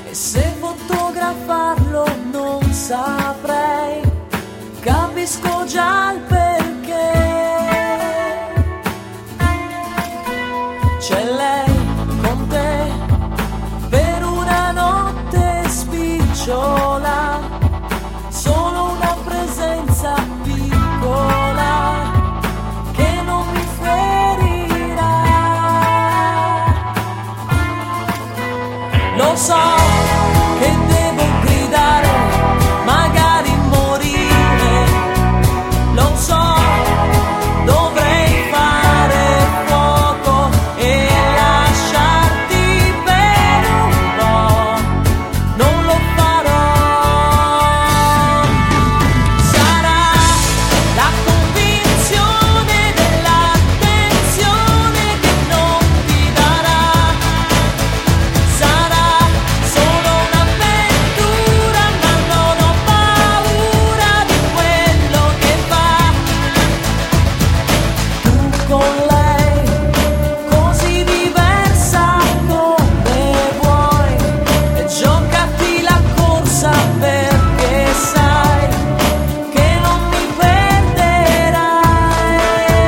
e se fotografarlo non saprei, capisco già il perché. C'è lei con te per una notte spicciola, solo una presenza piccola che non mi ferirà. Lo so che devo gridare, magari morire, lo so, dovrei fare fuoco e lasciarti per un po', non lo farò. Sarà la convinzione dell'attenzione che non ti darà, sarà solo un'avventura, ma non ho paura di quello che fa. Tu con lei, così diversa come vuoi, e giocati la corsa perché sai che non mi perderai.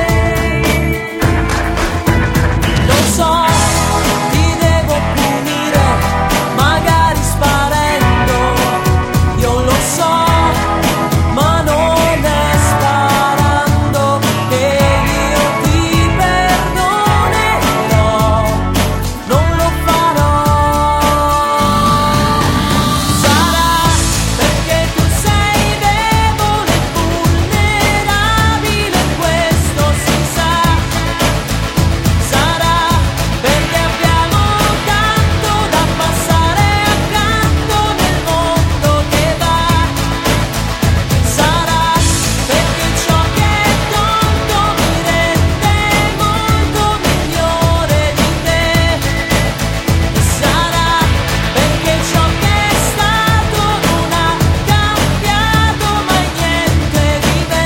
Lo so, ti devo punire, magari sparendo, io lo so, ma non è sparando che io ti perdonerò, non lo farò. Sarà perché tu sei debole e vulnerabile, questo si sa. Sarà perché abbiamo tanto da passare accanto nel mondo che va. Sarà perché ciò che è tonto mi rende molto migliore di te. Sarà perché ciò che è stato non ha cambiato mai niente di me.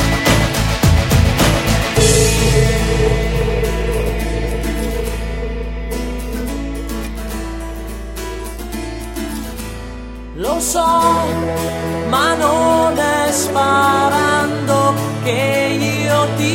Lo so, ma non è sparando che io ti